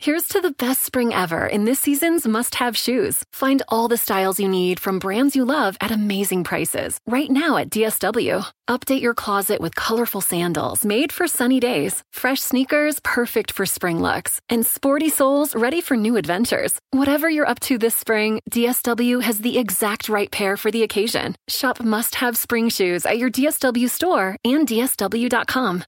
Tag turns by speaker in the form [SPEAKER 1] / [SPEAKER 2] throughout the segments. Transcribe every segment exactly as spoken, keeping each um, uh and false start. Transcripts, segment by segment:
[SPEAKER 1] Here's to the best spring ever in this season's must-have shoes. Find all the styles you need from brands you love at amazing prices right now at D S W. Update your closet with colorful sandals made for sunny days, fresh sneakers perfect for spring looks, and sporty soles ready for new adventures. Whatever you're up to this spring, D S W has the exact right pair for the occasion. Shop must-have spring shoes at your D S W store and D S W dot com.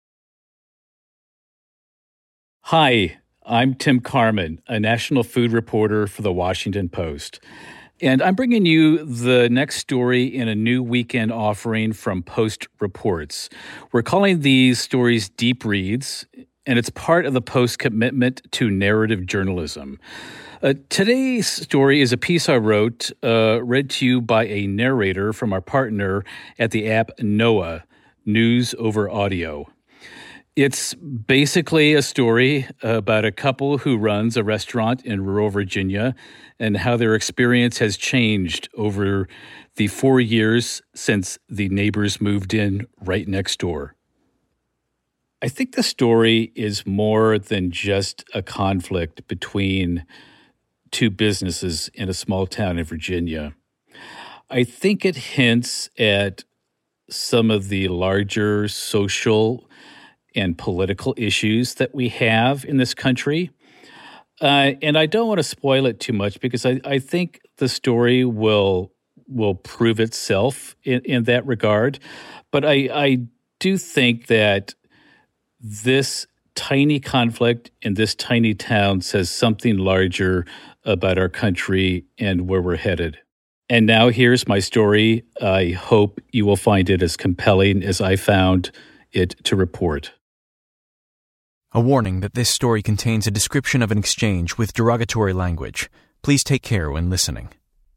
[SPEAKER 2] Hi, I'm Tim Carman, a national food reporter for The Washington Post. And I'm bringing you the next story in a new weekend offering from Post Reports. We're calling these stories Deep Reads, and it's part of the Post's commitment to narrative journalism. Uh, today's story is a piece I wrote, uh, read to you by a narrator from our partner at the app Noah, News Over Audio. It's basically a story about a couple who runs a restaurant in rural Virginia and how their experience has changed over the four years since the neighbors moved in right next door. I think the story is more than just a conflict between two businesses in a small town in Virginia. I think it hints at some of the larger social and political issues that we have in this country. Uh, and I don't want to spoil it too much because I, I think the story will will prove itself in, in that regard. But I, I do think that this tiny conflict in this tiny town says something larger about our country and where we're headed. And now here's my story. I hope you will find it as compelling as I found it to report.
[SPEAKER 3] A warning that this story contains a description of an exchange with derogatory language. Please take care when listening.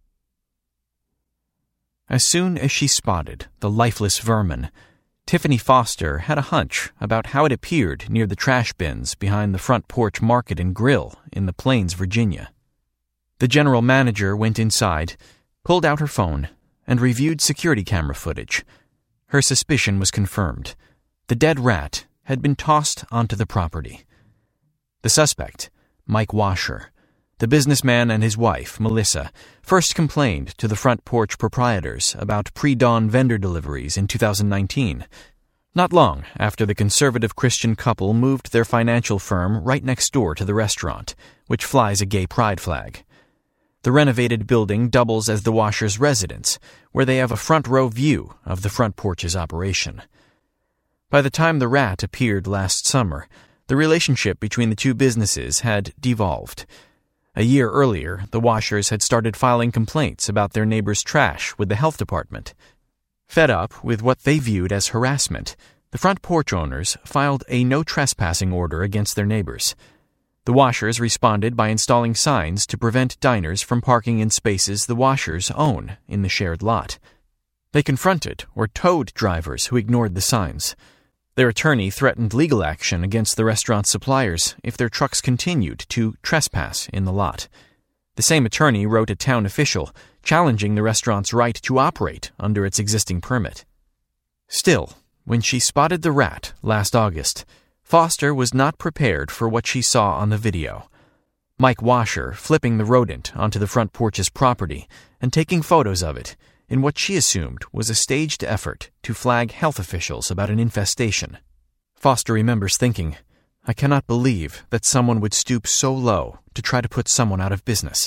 [SPEAKER 3] As soon as she spotted the lifeless vermin, Tiffany Foster had a hunch about how it appeared near the trash bins behind the Front Porch Market and Grill in the Plains, Virginia. The general manager went inside, pulled out her phone, and reviewed security camera footage. Her suspicion was confirmed. The dead rat had been tossed onto the property. The suspect, Mike Washer, the businessman and his wife, Melissa, first complained to the Front Porch proprietors about pre-dawn vendor deliveries in two thousand nineteen, not long after the conservative Christian couple moved their financial firm right next door to the restaurant, which flies a gay pride flag. The renovated building doubles as the Washers' residence, where they have a front-row view of the Front Porch's operation. By the time the rat appeared last summer, the relationship between the two businesses had devolved. A year earlier, the Washers had started filing complaints about their neighbor's trash with the health department. Fed up with what they viewed as harassment, the Front Porch owners filed a no-trespassing order against their neighbors. The Washers responded by installing signs to prevent diners from parking in spaces the Washers own in the shared lot. They confronted or towed drivers who ignored the signs. Their attorney threatened legal action against the restaurant's suppliers if their trucks continued to trespass in the lot. The same attorney wrote a town official challenging the restaurant's right to operate under its existing permit. Still, when she spotted the rat last August, Foster was not prepared for what she saw on the video. Mike Washer flipping the rodent onto the Front Porch's property and taking photos of it in what she assumed was a staged effort to flag health officials about an infestation. Foster remembers thinking, "I cannot believe that someone would stoop so low to try to put someone out of business."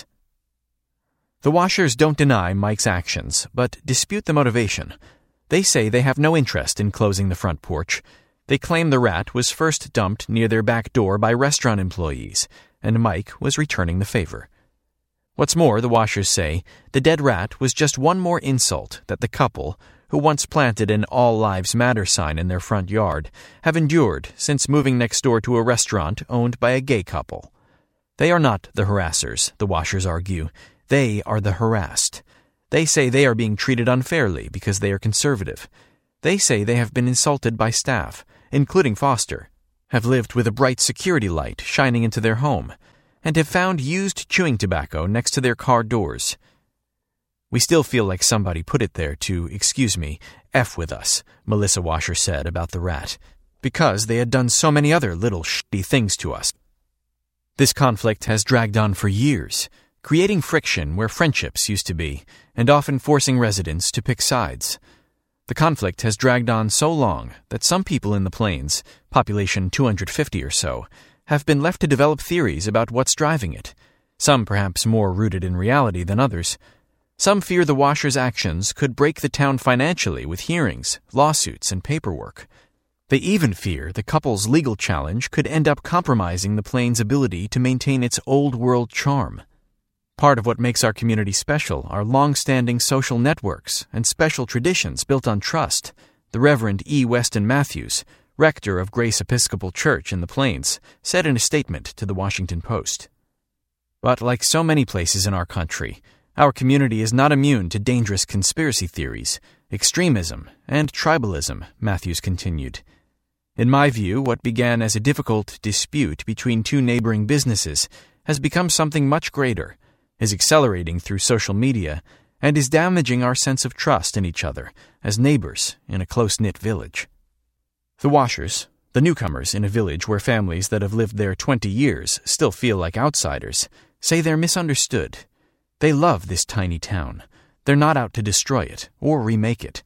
[SPEAKER 3] The Washers don't deny Mike's actions, but dispute the motivation. They say they have no interest in closing the Front Porch. They claim the rat was first dumped near their back door by restaurant employees, and Mike was returning the favor. What's more, the Washers say, the dead rat was just one more insult that the couple, who once planted an All Lives Matter sign in their front yard, have endured since moving next door to a restaurant owned by a gay couple. They are not the harassers, the Washers argue. They are the harassed. They say they are being treated unfairly because they are conservative. They say they have been insulted by staff, including Foster, have lived with a bright security light shining into their home, and have found used chewing tobacco next to their car doors. "We still feel like somebody put it there to, excuse me, F with us," Melissa Washer said about the rat, "because they had done so many other little shitty things to us." This conflict has dragged on for years, creating friction where friendships used to be, and often forcing residents to pick sides. The conflict has dragged on so long that some people in the Plains, population two hundred fifty or so, have been left to develop theories about what's driving it, some perhaps more rooted in reality than others. Some fear the Washers' actions could break the town financially with hearings, lawsuits, and paperwork. They even fear the couple's legal challenge could end up compromising the Plains' ability to maintain its old-world charm. Part of what makes our community special are long-standing social networks and special traditions built on trust, the Reverend E. Weston Matthews, rector of Grace Episcopal Church in the Plains, said in a statement to the Washington Post. But like so many places in our country, our community is not immune to dangerous conspiracy theories, extremism, and tribalism, Matthews continued. In my view, what began as a difficult dispute between two neighboring businesses has become something much greater, is accelerating through social media, and is damaging our sense of trust in each other as neighbors in a close-knit village. The Washers, the newcomers in a village where families that have lived there twenty years still feel like outsiders, say they're misunderstood. They love this tiny town. They're not out to destroy it or remake it.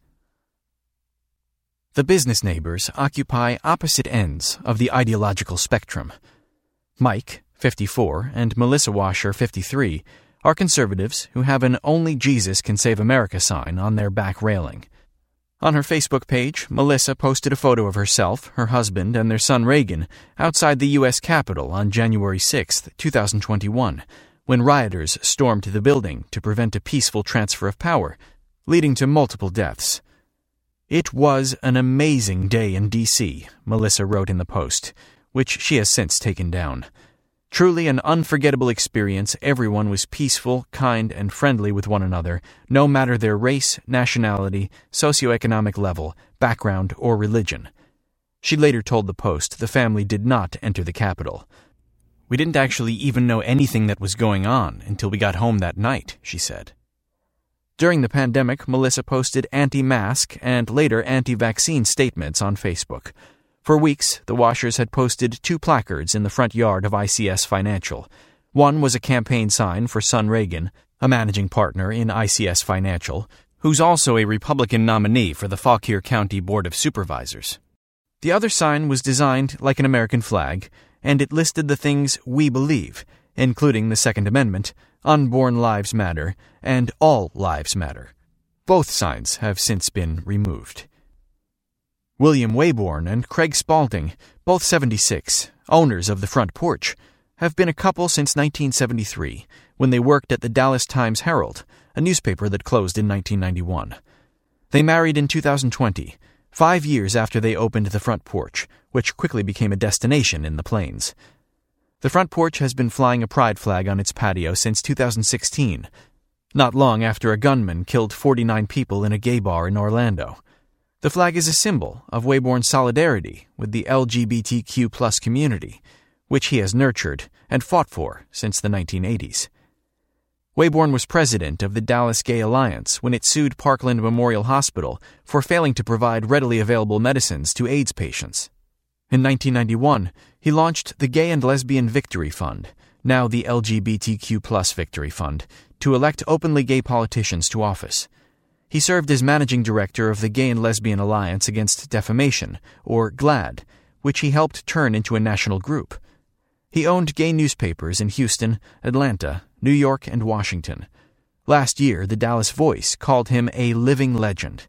[SPEAKER 3] The business neighbors occupy opposite ends of the ideological spectrum. Mike, fifty-four, and Melissa Washer, fifty-three, are conservatives who have an Only Jesus Can Save America sign on their back railing. On her Facebook page, Melissa posted a photo of herself, her husband, and their son Reagan outside the U S Capitol on January sixth, twenty twenty-one, when rioters stormed the building to prevent a peaceful transfer of power, leading to multiple deaths. It was an amazing day in D C, Melissa wrote in the post, which she has since taken down. Truly an unforgettable experience. Everyone was peaceful, kind, and friendly with one another, no matter their race, nationality, socioeconomic level, background, or religion. She later told the Post the family did not enter the Capitol. We didn't actually even know anything that was going on until we got home that night, she said. During the pandemic, Melissa posted anti-mask and later anti-vaccine statements on Facebook. For weeks, the Washers had posted two placards in the front yard of I C S Financial. One was a campaign sign for son Reagan, a managing partner in I C S Financial, who's also a Republican nominee for the Fauquier County Board of Supervisors. The other sign was designed like an American flag, and it listed the things we believe, including the Second Amendment, Unborn Lives Matter, and All Lives Matter. Both signs have since been removed. William Wayborn and Craig Spalding, both seventy-six, owners of the Front Porch, have been a couple since nineteen seventy-three, when they worked at the Dallas Times-Herald, a newspaper that closed in nineteen ninety-one. They married in two thousand twenty, five years after they opened the Front Porch, which quickly became a destination in the Plains. The Front Porch has been flying a pride flag on its patio since two thousand sixteen, not long after a gunman killed forty-nine people in a gay bar in Orlando. The flag is a symbol of Wayborn's solidarity with the L G B T Q plus community, which he has nurtured and fought for since the nineteen eighties. Wayborn was president of the Dallas Gay Alliance when it sued Parkland Memorial Hospital for failing to provide readily available medicines to AIDS patients. In nineteen ninety-one, he launched the Gay and Lesbian Victory Fund, now the L G B T Q plus Victory Fund, to elect openly gay politicians to office. He served as managing director of the Gay and Lesbian Alliance Against Defamation, or GLAAD, which he helped turn into a national group. He owned gay newspapers in Houston, Atlanta, New York, and Washington. Last year, the Dallas Voice called him a living legend.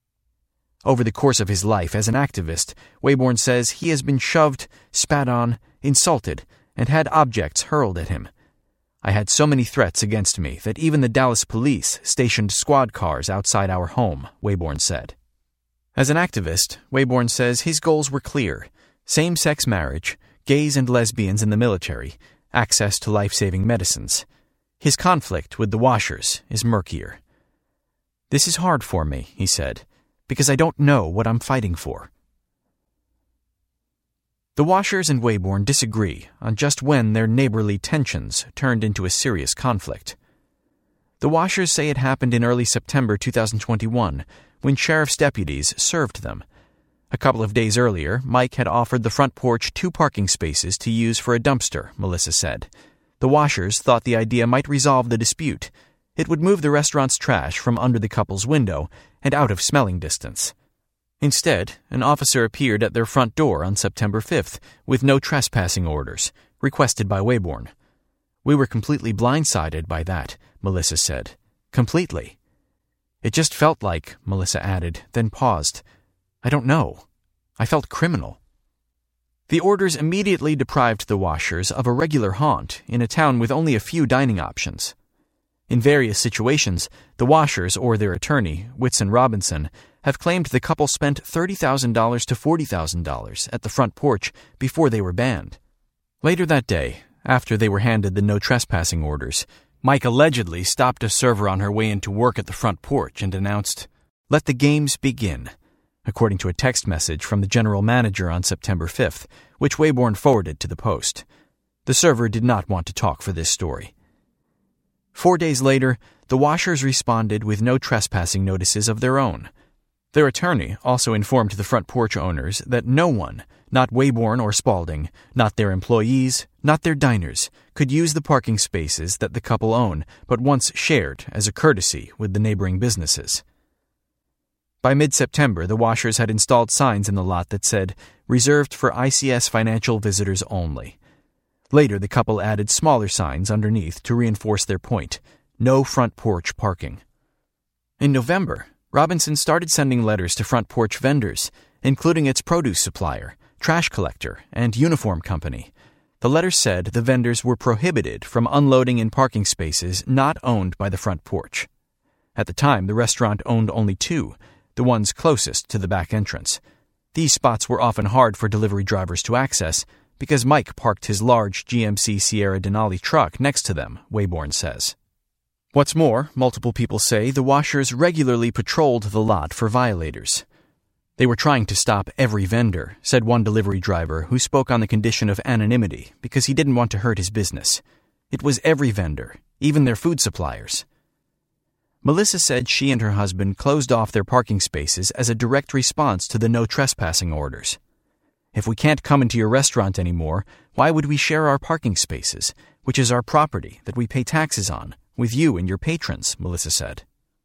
[SPEAKER 3] Over the course of his life as an activist, Wayborn says he has been shoved, spat on, insulted, and had objects hurled at him. I had so many threats against me that even the Dallas police stationed squad cars outside our home, Wayborn said. As an activist, Wayborn says his goals were clear: same-sex marriage, gays and lesbians in the military, access to life-saving medicines. His conflict with the Washers is murkier. "This is hard for me," he said, "because I don't know what I'm fighting for." The Washers and Wayborn disagree on just when their neighborly tensions turned into a serious conflict. The Washers say it happened in early September two thousand twenty-one, when sheriff's deputies served them. A couple of days earlier, Mike had offered the front porch two parking spaces to use for a dumpster, Melissa said. The washers thought the idea might resolve the dispute. It would move the restaurant's trash from under the couple's window and out of smelling distance. Instead, an officer appeared at their front door on September fifth with no trespassing orders, requested by Wayborn. We were completely blindsided by that, Melissa said. Completely. It just felt like, Melissa added, then paused. I don't know. I felt criminal. The orders immediately deprived the washers of a regular haunt in a town with only a few dining options. In various situations, the washers or their attorney, Whitson Robinson, have claimed the couple spent thirty thousand dollars to forty thousand dollars at the front porch before they were banned. Later that day, after they were handed the no trespassing orders, Mike allegedly stopped a server on her way into work at the front porch and announced, "Let the games begin," according to a text message from the general manager on September fifth, which Wayborn forwarded to the Post. The server did not want to talk for this story. Four days later, the washers responded with no trespassing notices of their own. Their attorney also informed the front porch owners that no one, not Wayborn or Spaulding, not their employees, not their diners, could use the parking spaces that the couple own but once shared as a courtesy with the neighboring businesses. By mid-September, the washers had installed signs in the lot that said, "Reserved for I C S financial visitors only." Later, the couple added smaller signs underneath to reinforce their point, "No front porch parking." In November, Robinson started sending letters to front porch vendors, including its produce supplier, trash collector, and uniform company. The letters said the vendors were prohibited from unloading in parking spaces not owned by the front porch. At the time, the restaurant owned only two, the ones closest to the back entrance. These spots were often hard for delivery drivers to access because Mike parked his large G M C Sierra Denali truck next to them, Wayborn says. What's more, multiple people say the washers regularly patrolled the lot for violators. They were trying to stop every vendor, said one delivery driver who spoke on the condition of anonymity because he didn't want to hurt his business. It was every vendor, even their food suppliers. Melissa said she and her husband closed off their parking spaces as a direct response to the no trespassing orders. "If we can't come into your restaurant anymore, why would we share our parking spaces, which is our property that we pay taxes on, with you and your patrons?" Melissa said.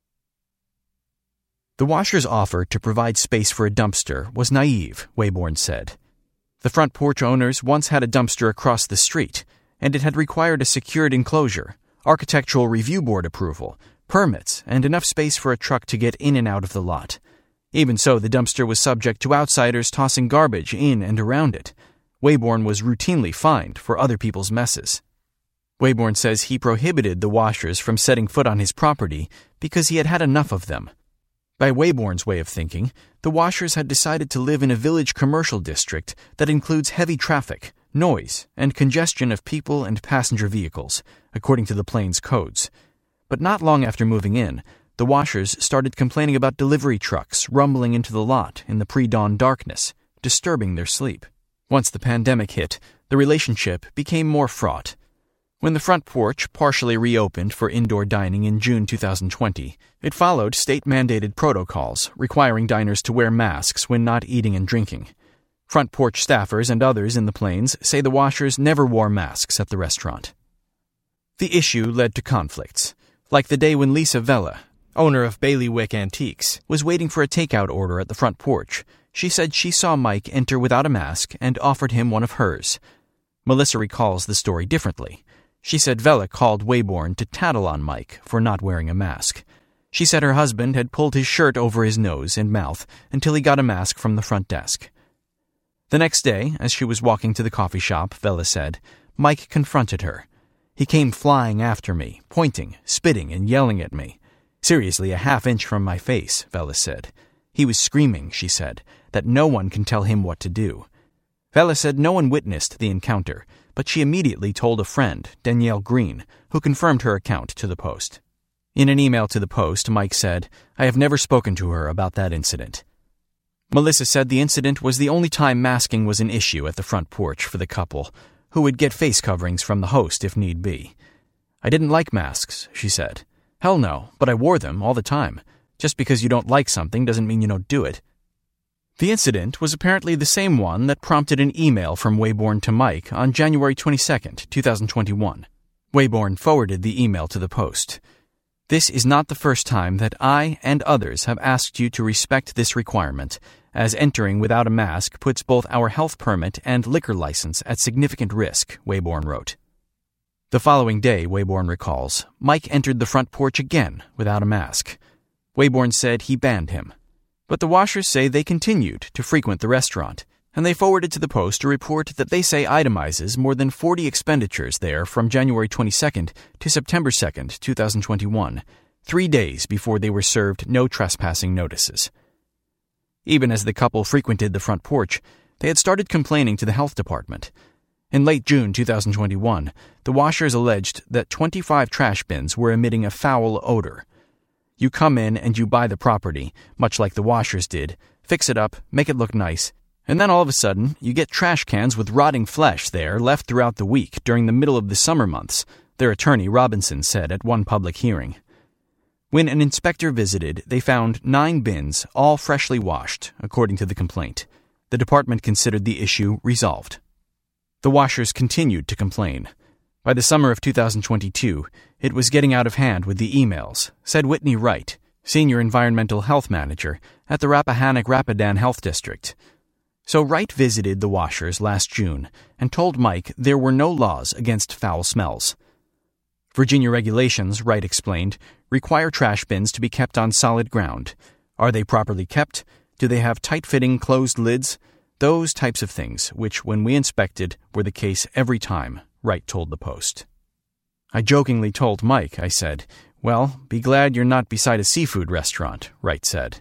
[SPEAKER 3] The washers' offer to provide space for a dumpster was naive, Wayborn said. The front porch owners once had a dumpster across the street, and it had required a secured enclosure, architectural review board approval, permits, and enough space for a truck to get in and out of the lot. Even so, the dumpster was subject to outsiders tossing garbage in and around it. Wayborn was routinely fined for other people's messes. Wayborn says he prohibited the washers from setting foot on his property because he had had enough of them. By Wayborn's way of thinking, the washers had decided to live in a village commercial district that includes heavy traffic, noise, and congestion of people and passenger vehicles, according to the Plains codes. But not long after moving in, the washers started complaining about delivery trucks rumbling into the lot in the pre-dawn darkness, disturbing their sleep. Once the pandemic hit, the relationship became more fraught. When the front porch partially reopened for indoor dining in June two thousand twenty, it followed state-mandated protocols requiring diners to wear masks when not eating and drinking. Front porch staffers and others in the Plains say the washers never wore masks at the restaurant. The issue led to conflicts, like the day when Lisa Vella, owner of Bailiwick Antiques, was waiting for a takeout order at the front porch. She said she saw Mike enter without a mask and offered him one of hers. Melissa recalls the story differently. She said Vella called Wayborn to tattle on Mike for not wearing a mask. She said her husband had pulled his shirt over his nose and mouth until he got a mask from the front desk. The next day, as she was walking to the coffee shop, Vella said, Mike confronted her. He came flying after me, pointing, spitting, and yelling at me. Seriously, a half inch from my face, Vella said. He was screaming, she said, that no one can tell him what to do. Vella said no one witnessed the encounter, but she immediately told a friend, Danielle Green, who confirmed her account to the Post. In an email to the Post, Mike said, I have never spoken to her about that incident. Melissa said the incident was the only time masking was an issue at the front porch for the couple, who would get face coverings from the host if need be. I didn't like masks, she said. Hell no, but I wore them all the time. Just because you don't like something doesn't mean you don't do it. The incident was apparently the same one that prompted an email from Wayborn to Mike on January twenty-second, twenty twenty-one. Wayborn forwarded the email to the Post. This is not the first time that I and others have asked you to respect this requirement, as entering without a mask puts both our health permit and liquor license at significant risk, Wayborn wrote. The following day, Wayborn recalls, Mike entered the front porch again without a mask. Wayborn said he banned him. But the Washers say they continued to frequent the restaurant, and they forwarded to the Post a report that they say itemizes more than forty expenditures there from January twenty-second to September second, twenty twenty-one, three days before they were served no trespassing notices. Even as the couple frequented the front porch, they had started complaining to the health department. In late June twenty twenty-one, the Washers alleged that twenty-five trash bins were emitting a foul odor. You come in and you buy the property, much like the Washers did, fix it up, make it look nice, and then all of a sudden, you get trash cans with rotting flesh there left throughout the week during the middle of the summer months, their attorney Robinson said at one public hearing. When an inspector visited, they found nine bins, all freshly washed, according to the complaint. The department considered the issue resolved. The Washers continued to complain. By the summer of two thousand twenty-two, it was getting out of hand with the emails, said Whitney Wright, Senior Environmental Health Manager at the Rappahannock-Rapidan Health District. So Wright visited the Washers last June and told Mike there were no laws against foul smells. Virginia regulations, Wright explained, require trash bins to be kept on solid ground. Are they properly kept? Do they have tight-fitting closed lids? Those types of things, which, when we inspected, were the case every time, Wright told the Post. I jokingly told Mike, I said, well, be glad you're not beside a seafood restaurant, Wright said.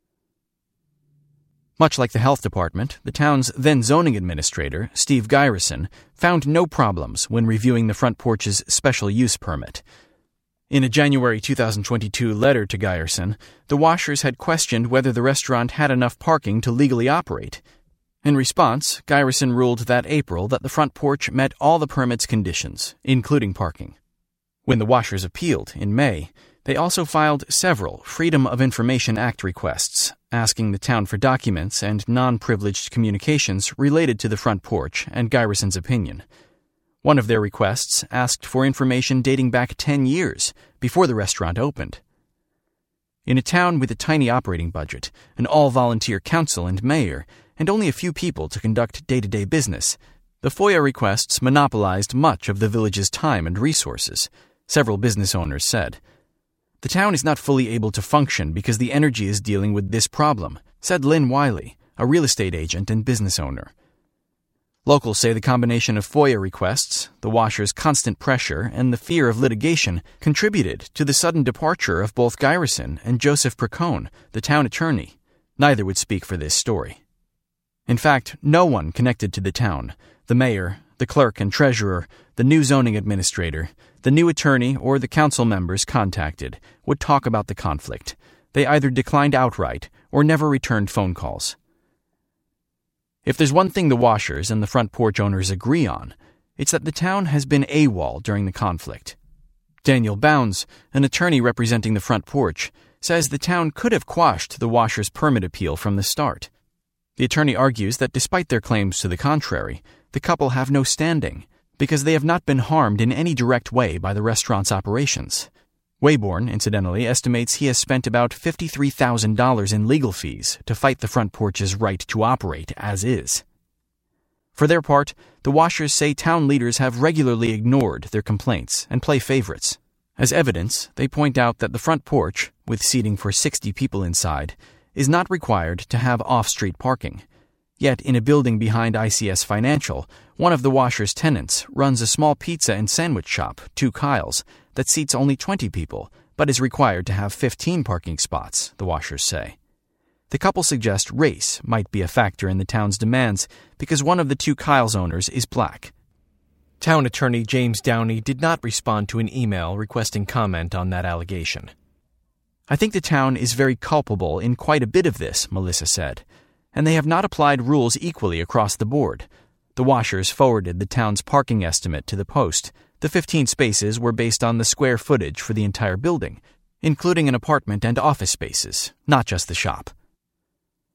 [SPEAKER 3] Much like the health department, the town's then zoning administrator, Steve Geyerson, found no problems when reviewing the front porch's special use permit. In a January twenty twenty-two letter to Geyerson, the Washers had questioned whether the restaurant had enough parking to legally operate. In response, Geyerson ruled that April that the front porch met all the permit's conditions, including parking. When the Washers appealed in May, they also filed several Freedom of Information Act requests, asking the town for documents and non-privileged communications related to the front porch and Geyerson's opinion. One of their requests asked for information dating back ten years, before the restaurant opened. In a town with a tiny operating budget, an all-volunteer council and mayor, and only a few people to conduct day-to-day business, the FOIA requests monopolized much of the village's time and resources, several business owners said. The town is not fully able to function because the energy is dealing with this problem, said Lynn Wiley, a real estate agent and business owner. Locals say the combination of FOIA requests, the Washers' constant pressure, and the fear of litigation contributed to the sudden departure of both Geyerson and Joseph Percone, the town attorney. Neither would speak for this story. In fact, no one connected to the town, the mayor, the clerk and treasurer, the new zoning administrator, the new attorney, or the council members contacted, would talk about the conflict. They either declined outright or never returned phone calls. If there's one thing the Washers and the front porch owners agree on, it's that the town has been AWOL during the conflict. Daniel Bounds, an attorney representing the front porch, says the town could have quashed the Washers' permit appeal from the start. The attorney argues that despite their claims to the contrary, the couple have no standing, because they have not been harmed in any direct way by the restaurant's operations. Wayborn, incidentally, estimates he has spent about fifty-three thousand dollars in legal fees to fight the front porch's right to operate as is. For their part, the Washers say town leaders have regularly ignored their complaints and play favorites. As evidence, they point out that the front porch, with seating for sixty people inside, is not required to have off-street parking. Yet, in a building behind I C S Financial, one of the Washers' tenants runs a small pizza and sandwich shop, Two Kyles, that seats only twenty people, but is required to have fifteen parking spots, the Washers say. The couple suggest race might be a factor in the town's demands because one of the Two Kyles owners is black. Town attorney James Downey did not respond to an email requesting comment on that allegation. I think the town is very culpable in quite a bit of this, Melissa said, and they have not applied rules equally across the board. The Washers forwarded the town's parking estimate to the Post. The fifteen spaces were based on the square footage for the entire building, including an apartment and office spaces, not just the shop.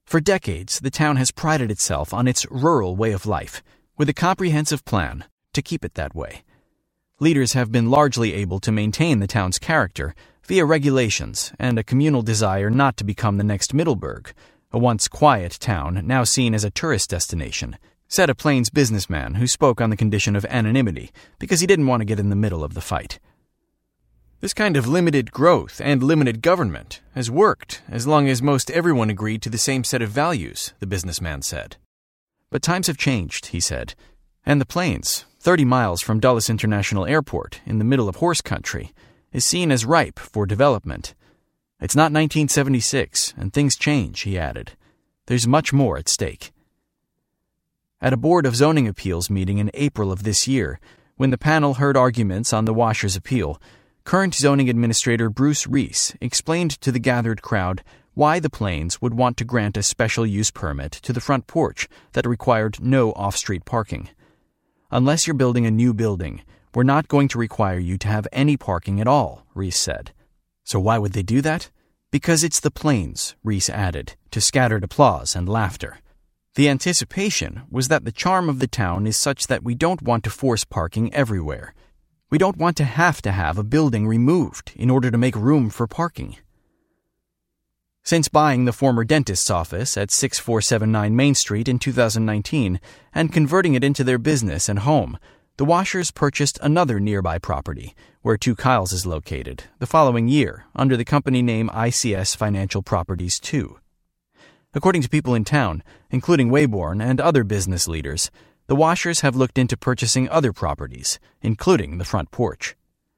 [SPEAKER 3] For decades, the town has prided itself on its rural way of life, with a comprehensive plan to keep it that way. Leaders have been largely able to maintain the town's character via regulations and a communal desire not to become the next Middleburg, a once quiet town now seen as a tourist destination, said a Plains businessman who spoke on the condition of anonymity because he didn't want to get in the middle of the fight. This kind of limited growth and limited government has worked as long as most everyone agreed to the same set of values, the businessman said. But times have changed, he said, and the Plains, thirty miles from Dulles International Airport in the middle of horse country, is seen as ripe for development. It's not nineteen seventy-six, and things change, he added. There's much more at stake. At a Board of Zoning Appeals meeting in April of this year, when the panel heard arguments on the Washer's appeal, current zoning administrator Bruce Reese explained to the gathered crowd why the Plains would want to grant a special use permit to the front porch that required no off-street parking. Unless you're building a new building, we're not going to require you to have any parking at all, Reese said. So why would they do that? Because it's the Plains, Reese added, to scattered applause and laughter. The anticipation was that the charm of the town is such that we don't want to force parking everywhere. We don't want to have to have a building removed in order to make room for parking. Since buying the former dentist's office at six four seven nine Main Street in two thousand nineteen and converting it into their business and home, the Washers purchased another nearby property, where Two Kyles is located, the following year under the company name I C S Financial Properties two. According to people in town, including Wayborn and other business leaders, the Washers have looked into purchasing other properties, including the front porch.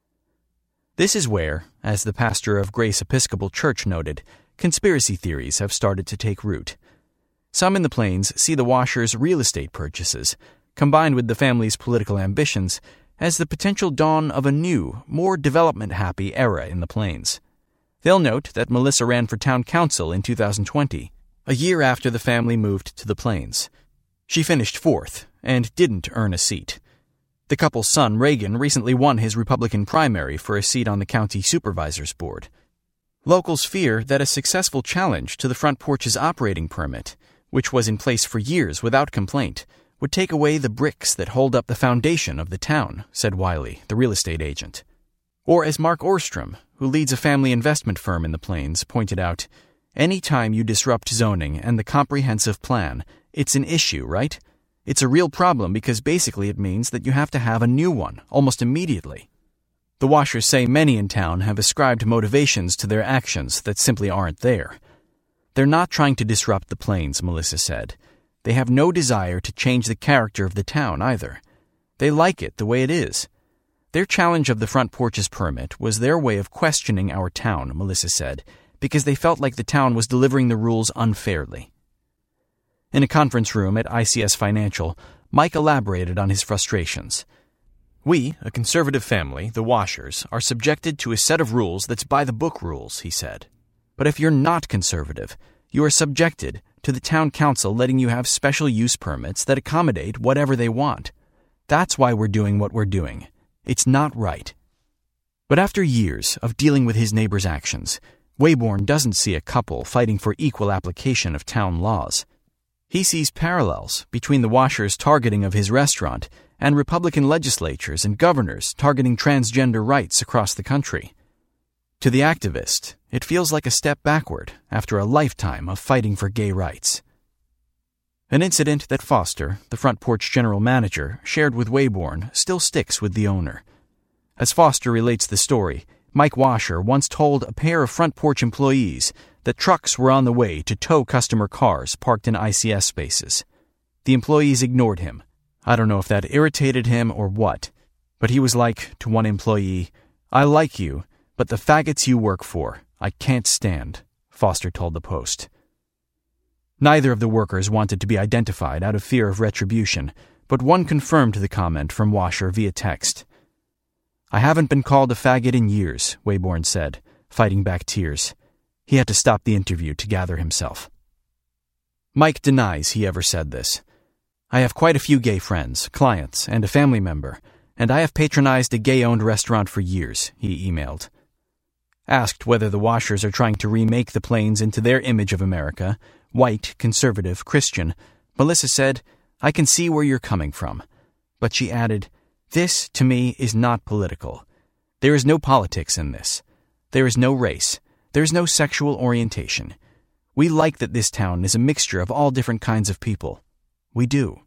[SPEAKER 3] This is where, as the pastor of Grace Episcopal Church noted, conspiracy theories have started to take root. Some in the Plains see the Washers' real estate purchases, combined with the family's political ambitions, as the potential dawn of a new, more development-happy era in the Plains. They'll note that Melissa ran for town council in two thousand twenty, a year after the family moved to the Plains. She finished fourth and didn't earn a seat. The couple's son, Reagan, recently won his Republican primary for a seat on the county supervisor's board. Locals fear that a successful challenge to the front porch's operating permit, which was in place for years without complaint, would take away the bricks that hold up the foundation of the town, said Wiley, the real estate agent. Or as Mark Orstrom, who leads a family investment firm in the Plains, pointed out, any time you disrupt zoning and the comprehensive plan, it's an issue, right? It's a real problem because basically it means that you have to have a new one, almost immediately. The Washers say many in town have ascribed motivations to their actions that simply aren't there. They're not trying to disrupt the Plains, Melissa said. They have no desire to change the character of the town either. They like it the way it is. Their challenge of the front porch's permit was their way of questioning our town, Melissa said, because they felt like the town was delivering the rules unfairly. In a conference room at I C S Financial, Mike elaborated on his frustrations. We, a conservative family, the Washers, are subjected to a set of rules that's by-the-book rules, he said. But if you're not conservative, you are subjected to the town council letting you have special use permits that accommodate whatever they want. That's why we're doing what we're doing. It's not right. But after years of dealing with his neighbor's actions, Wayborn doesn't see a couple fighting for equal application of town laws. He sees parallels between the Washers' targeting of his restaurant and Republican legislatures and governors targeting transgender rights across the country. To the activist, it feels like a step backward after a lifetime of fighting for gay rights. An incident that Foster, the front porch general manager, shared with Wayborn still sticks with the owner. As Foster relates the story, Mike Washer once told a pair of front porch employees that trucks were on the way to tow customer cars parked in I C S spaces. The employees ignored him. I don't know if that irritated him or what, but he was like, to one employee, I like you, but the faggots you work for, I can't stand, Foster told the Post. Neither of the workers wanted to be identified out of fear of retribution, but one confirmed the comment from Washer via text. I haven't been called a faggot in years, Wayborn said, fighting back tears. He had to stop the interview to gather himself. Mike denies he ever said this. I have quite a few gay friends, clients, and a family member, and I have patronized a gay-owned restaurant for years, he emailed. Asked whether the Washers are trying to remake the Plains into their image of America, White, conservative, Christian, Melissa said, "I can see where you're coming from." But she added, "This, to me, is not political. There is no politics in this. There is no race. There is no sexual orientation. We like that this town is a mixture of all different kinds of people. We do."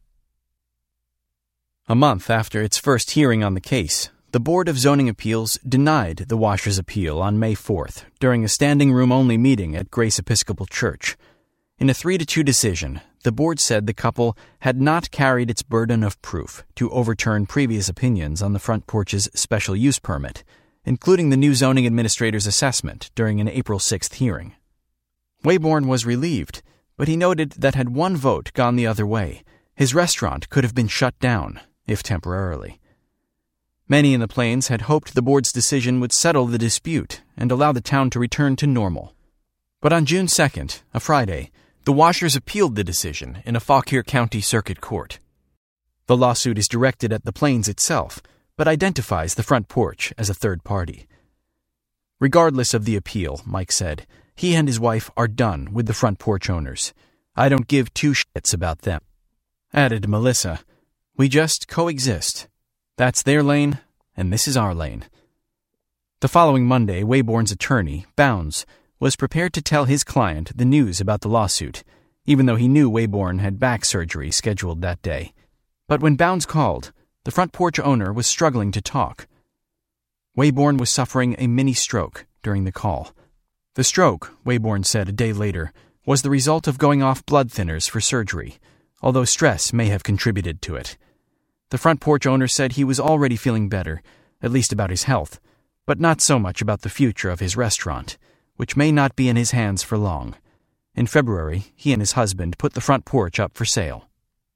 [SPEAKER 3] A month after its first hearing on the case, the Board of Zoning Appeals denied the Washers' appeal on May fourth during a standing-room-only meeting at Grace Episcopal Church. In a three to two decision, the board said the couple had not carried its burden of proof to overturn previous opinions on the front porch's special use permit, including the new zoning administrator's assessment during an April sixth hearing. Wayborn was relieved, but he noted that had one vote gone the other way, his restaurant could have been shut down, if temporarily. Many in the Plains had hoped the board's decision would settle the dispute and allow the town to return to normal. But on June second, a Friday, the Washers appealed the decision in a Fauquier County Circuit Court. The lawsuit is directed at the Plains itself, but identifies the front porch as a third party. Regardless of the appeal, Mike said, he and his wife are done with the front porch owners. "I don't give two shits about them." Added Melissa, "We just coexist. That's their lane, and this is our lane." The following Monday, Wayborn's attorney, Bounds, was prepared to tell his client the news about the lawsuit, even though he knew Wayborn had back surgery scheduled that day. But when Bounds called, the front porch owner was struggling to talk. Wayborn was suffering a mini-stroke during the call. The stroke, Wayborn said a day later, was the result of going off blood thinners for surgery, although stress may have contributed to it. The front porch owner said he was already feeling better, at least about his health, but not so much about the future of his restaurant, which may not be in his hands for long. In February, he and his husband put the front porch up for sale.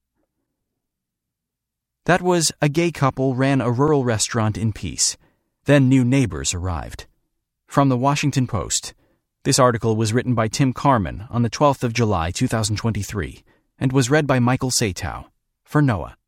[SPEAKER 3] That was A Gay Couple Ran a Rural Restaurant in Peace. Then New Neighbors Arrived. From the Washington Post. This article was written by Tim Carman on the twelfth of July, two thousand twenty-three, and was read by Michael Satow for Noah.